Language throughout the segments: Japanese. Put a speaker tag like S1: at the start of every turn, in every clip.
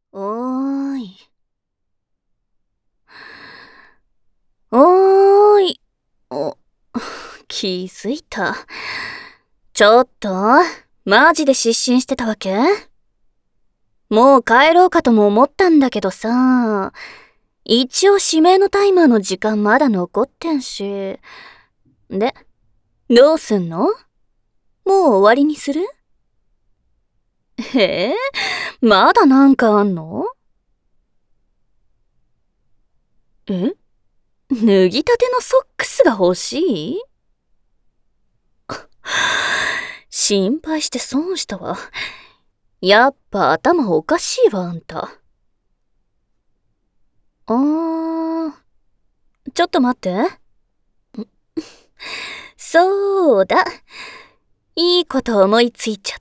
S1: おーい。おーい。気づいた。ちょっと、マジで失神してたわけ？もう帰ろうかとも思ったんだけどさ、一応指名のタイマーの時間まだ残ってんし。で、どうすんの？もう終わりにする？まだなんかあんの？脱ぎたてのソックスが欲しい？心配して損したわ。やっぱ頭おかしいわ、あんた。ちょっと待って。そうだ。いいこと思いついちゃった？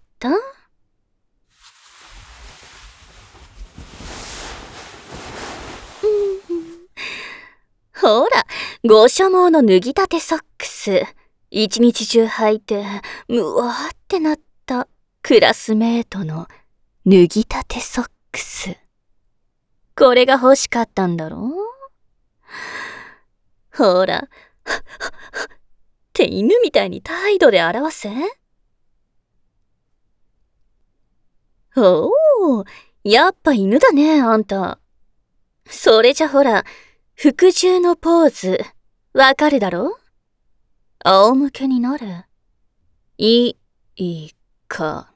S1: ほら、ご所望の脱ぎたてソックス。一日中履いて、むわーってなったクラスメートの脱ぎたてソックス。これが欲しかったんだろ？ほら、って犬みたいに態度で表せ。おー、やっぱ犬だね、あんた。それじゃほら、服従のポーズ、わかるだろ？仰向けになる。いいから。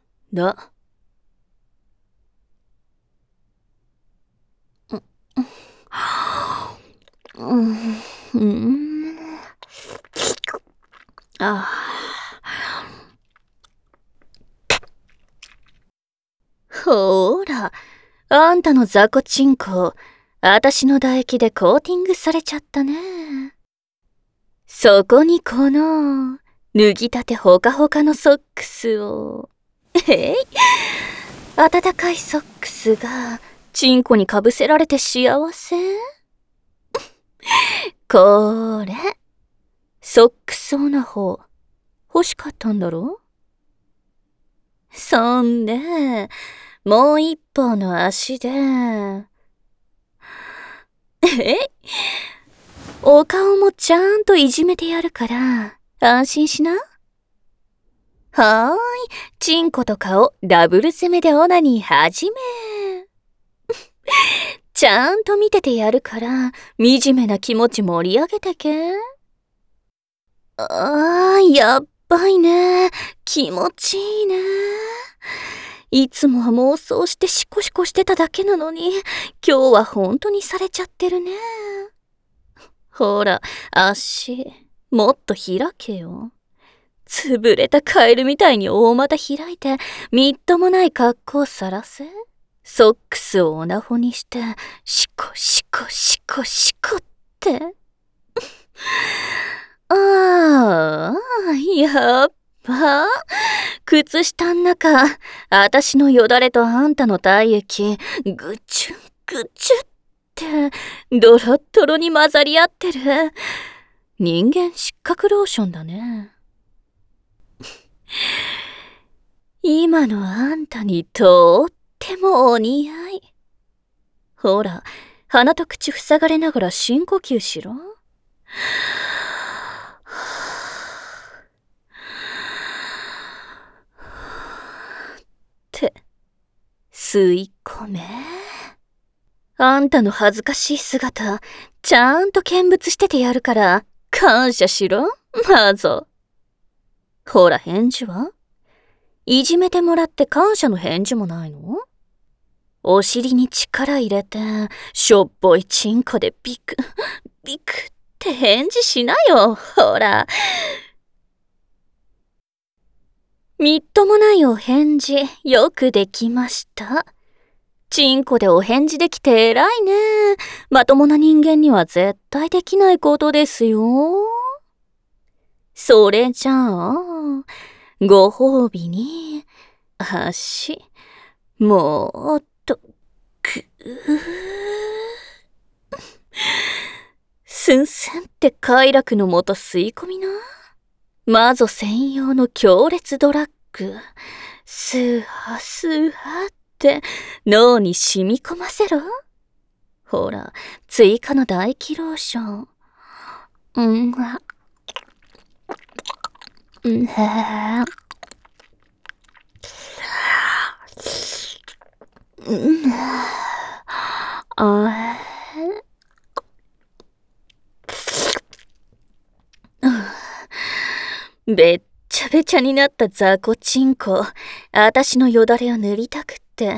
S1: ほーら、あんたの雑魚チンコ、あたしの唾液でコーティングされちゃったね。そこにこの、脱ぎたてほかほかのソックスを。暖かいソックスが、チンコにかぶせられて幸せ？これ、ソックスオナホ、欲しかったんだろ？そんで、もう一方の足で、お顔もちゃんといじめてやるから、安心しな。はーい、チンコと顔ダブル攻めでオナニー始め。ちゃんと見ててやるから、惨めな気持ち盛り上げてけ。やっばいね。気持ちいいね。いつもは妄想してシコシコしてただけなのに、今日は本当にされちゃってるね。ほら、足、もっと開けよ。潰れたカエルみたいに大股開いて、みっともない格好をさらせ。ソックスをオナホにして、シコシコシコシコって。やっば。靴下ん中、あたしのよだれとあんたの体液、ぐちゅぐちゅって、ドロッドロに混ざり合ってる。人間失格ローションだね。今のあんたにとってもお似合い。ほら、鼻と口塞がれながら深呼吸しろ。って吸い込め。あんたの恥ずかしい姿、ちゃんと見物しててやるから、感謝しろ、マゾ。ほら返事は？いじめてもらって感謝の返事もないの？お尻に力入れて、しょっぽいチンコでビク、ビクって返事しなよ、ほら。みっともないお返事、よくできました。チンコでお返事できて偉いね。まともな人間には絶対できないことですよ。それじゃあ、ご褒美に、足、もっと、スンスンって快楽のもと吸い込みな。マゾ専用の強烈ドラッグ。スーハスーハっって脳に染み込ませろ。ほら、追加の唾液ローション。べっちゃべちゃになった雑魚チンコ、あたしのよだれを塗りたくって、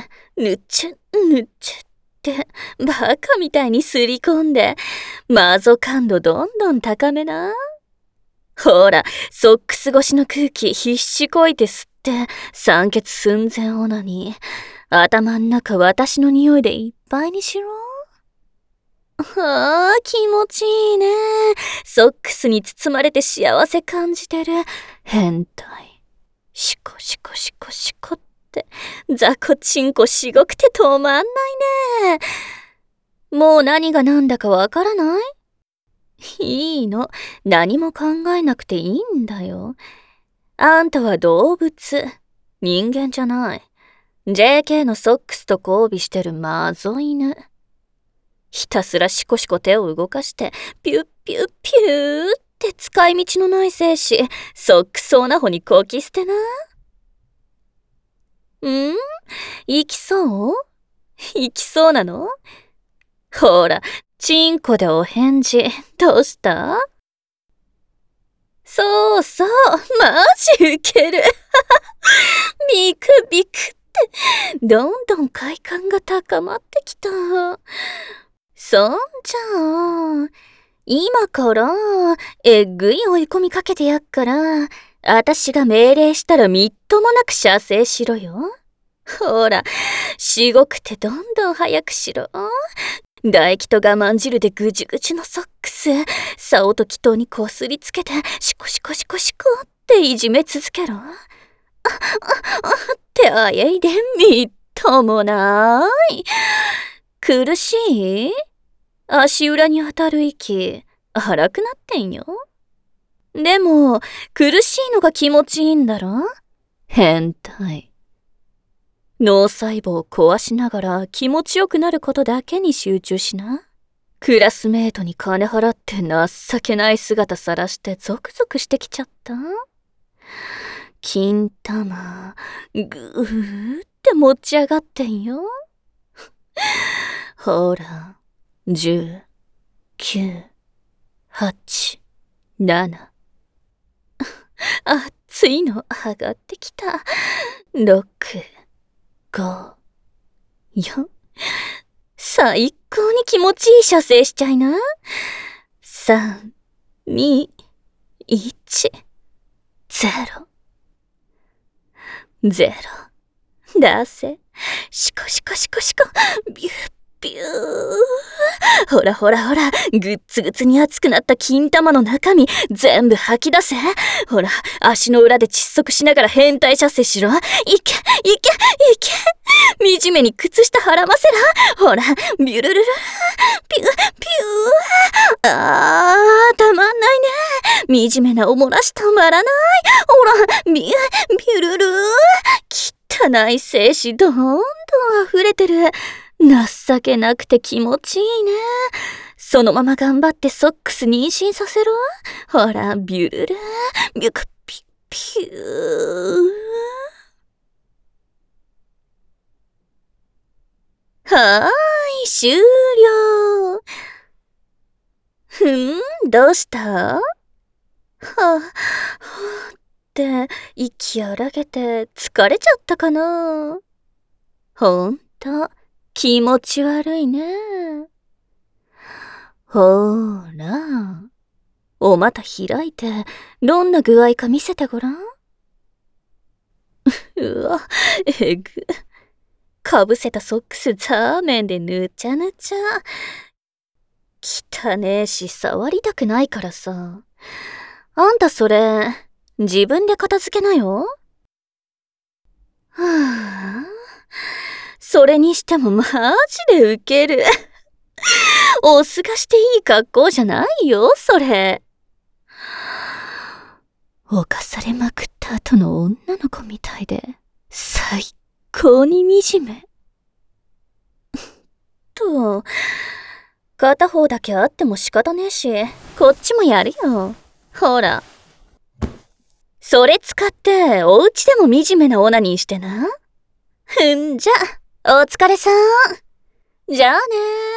S1: ぬちゅってバカみたいにすり込んで、マゾ感度どんどん高めな。ほら、ソックス越しの空気必死こいて吸って、酸欠寸前オナに、頭ん中私の匂いでいっぱいにしろ。ああ、気持ちいいね。ソックスに包まれて幸せ感じてる。変態。シコシコシコシコって、雑魚チンコしごくて止まんないね。もう何が何だかわからない？いいの。何も考えなくていいんだよ。あんたは動物。人間じゃない。JK のソックスと交尾してるマゾ犬。ひたすらシコシコ手を動かして、ピュッピュッピューって使い道のない精子、ソックスオナホにこき捨てな。行きそうなの？ほら、チンコでお返事。どうした？そうそう、マジウケる。ビクビクって、どんどん快感が高まってきた。そんじゃあ、今から、えっぐい追い込みかけてやっから、あたしが命令したらみっともなく射精しろよ。ほら、しごくてどんどん早くしろ。唾液と我慢汁でぐじゅぐじゅのソックス、竿と祈祷にこすりつけて、シコシコシコシコっていじめ続けろ。ってあえいでみっともない。苦しい？足裏に当たる息、荒くなってんよ。でも、苦しいのが気持ちいいんだろ？変態。脳細胞を壊しながら気持ちよくなることだけに集中しな。クラスメートに金払って情けない姿さらしてゾクゾクしてきちゃった？金玉、ぐーって持ち上がってんよ。ほら、10、9、8、7。熱いの上がってきた。6、5、4。最高に気持ちいい射精しちゃいな。3、2、1、0。ゼロ。出せ。シコシコシコシコ。ビュッビュー。ほらほらほら。ぐっつぐつに熱くなった金玉の中身、全部吐き出せ。ほら、足の裏で窒息しながら変態射精しろ。いけ、いけ、いけ。惨めに靴下払ませら。ほら、ビュルルル。ピュッピュー。たまんないね。惨めなおもらし止まらない。ほら、ビュルル。汚い精子どんどん溢れてる。情けなくて気持ちいいね。そのまま頑張ってソックス妊娠させろ。ほら、ビュルル。ビュクピュピュー。はーい、終了。どうした？はぁ、って息荒げて疲れちゃったかな。ほんと気持ち悪いね。ほーら、お股開いてどんな具合か見せてごらん。うわ、えぐ。かぶせたソックスザーメンでぬちゃぬちゃ。汚ねえし触りたくないからさ。あんたそれ、自分で片付けなよ。はぁ、それにしてもマジでウケる。おすがしていい格好じゃないよ、それ。犯されまくった後の女の子みたいで、最高に惨め。 よ。片方だけあっても仕方ねえし、こっちもやるよ。ほら。それ使って、お家でも惨めなオナニーしてな。じゃ、お疲れさん。じゃあねー。